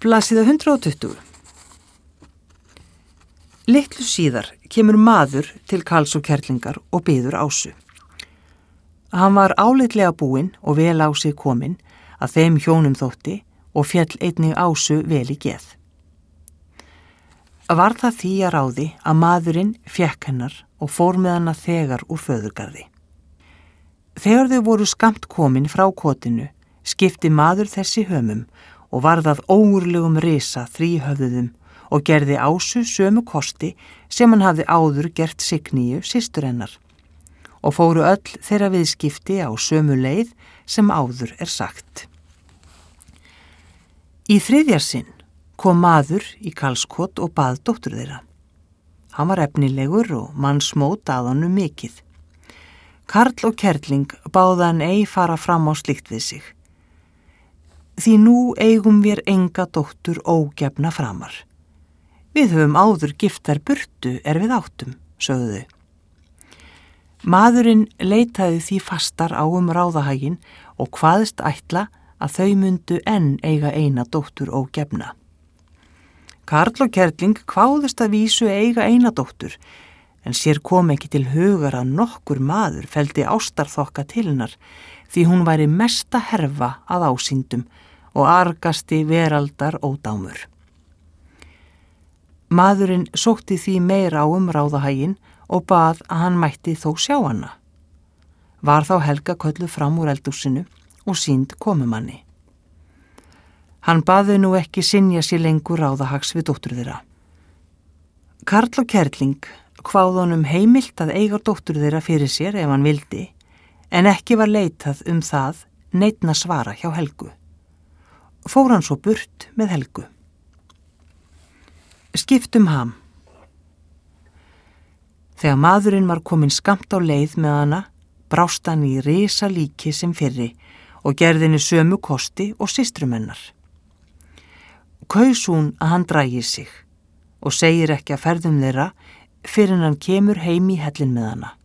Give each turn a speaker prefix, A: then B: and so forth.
A: Blaðsíða 120. Litlu síðar kemur maður til Karls og Kerlingar og biður Ásu. Hann var álitlega búinn og vel á sig kominn að þeim hjónum þótti og féll einnig Ásu vel í geð. Var það því að ráði að maðurinn fékk hennar og fór með hana þegar úr föðurgarði. Þegar þau voru skammt komin frá kotinu, skipti maður þessi hömum og varð að ógurlegum risa þríhöfðuðum og gerði Ásu sömu kosti sem hann hafði áður gert Signíu systur hennar og fóru öll þeirra viðskipti á sömu leið sem áður sagt. Í þriðja sinn kom maður í Karlskot og bað dóttur þeirra. Hann var efnilegur og mannsmót að honum mikið. Karl og Kerling báðu hann ei fara fram á slíkt við sig. Því nú eigum við enga dóttur ógefna framar. Við höfum áður gift þær burtu við áttum, sögðu þau. Maðurinn leitaði því fastar á ráðahaginn og kvaðst ætla að þau mundu enn eiga eina dóttur ógefna. Karl og Kerling kváðust að vísu eiga eina dóttur, en sér kom ekki til hugar að nokkur maður feldi ástarþokka til hennar, því hún væri mesta herfa að ásýndum og argasti veraldar ódámur. Maðurinn sótti því meira á ráðahaginn og bað að hann mætti þó sjá hana. Var þá Helga kölluð fram úr eldhúsinu og sýnd komumanni. Hann baði nú ekki synja sér lengur ráðahags við dóttur þeirra. Karl og Kerling kváðu honum heimilt að eiga dóttur þeirra fyrir sér ef hann vildi, en ekki var leitað það neinna svara hjá Helgu. Fór hann svo burt með Helgu. Skiptum ham. Þegar maðurinn var kominn skammt á leið með hana, brást hann í risa líki sem fyrri og gerði henni sömu kosti og systrum hennar. Kaus hún að hann drægi sig og segir ekki að ferðum þeirra fyrr en hann kemur heim í hellin með hana.